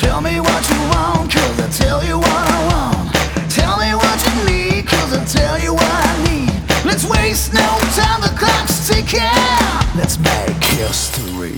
Tell me what you want, 'cause I tell you what I want. Tell me what you need, 'cause I tell you what I need. Let's waste no time, the clock's ticking. Let's make history.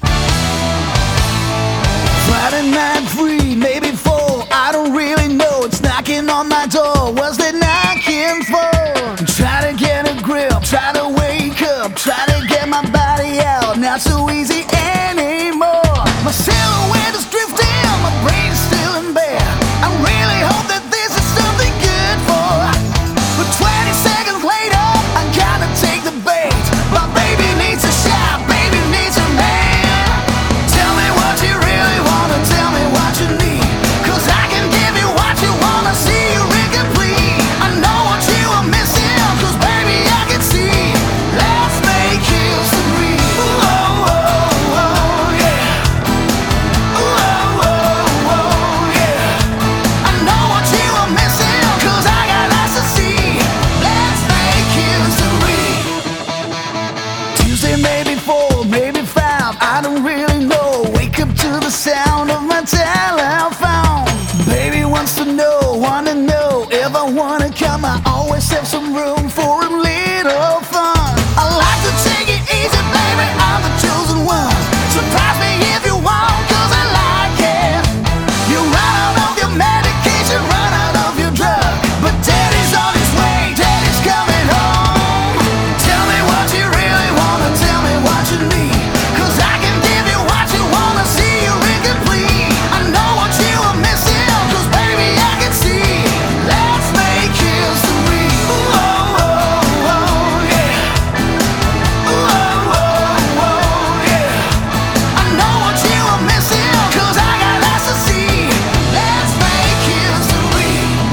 Friday night free, maybe four, I don't really know. It's knocking on my door, what's it knocking for? Try to get a grip, try to wake up, try to get my body out, not so easy anymore. My silhouette is drifting, my brain's still in bed. I really hope that this is something good for. But 20 seconds later, I gotta take the bait. My baby needs a shot, baby needs a man. Tell me what you really wanna, tell me what you need, 'cause I can give you what you wanna, see you incomplete. I know what you are missing, 'cause baby I can see. Let's make history. Oh, oh, oh, yeah. Oh, oh, oh, yeah. I know what you are missing, 'cause I got lots to see. Let's make history. Tuesday, maybe 4, maybe 5, I don't really know. Wake up to the sound of my telephone. Baby wants to wanna know if I wanna come. I always have some room for a little fun. I like to take it easy, baby, I'm the chosen one. Surprise me if you want, 'cause I like it. You run out of your medication, run out of your drug, but daddy's on his way, daddy's coming home. Tell me what you really wanna, tell me what you need, 'cause I can give you what you wanna, see you incomplete. I know what you are missing, 'cause baby I can see. Let's make history. Oh, oh, oh, yeah. Oh, oh, oh, yeah. I know what you are missing, 'cause I got lots to see. Let's make history.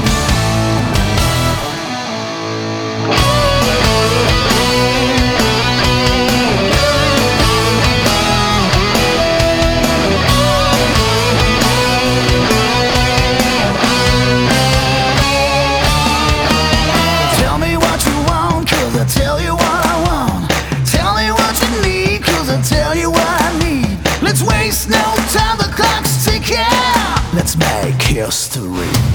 Tell me what you want, 'cause I tell you what I want. Tell me what you need, 'cause I tell you what I need. Let's waste no time, the clock's ticking. Let's make history.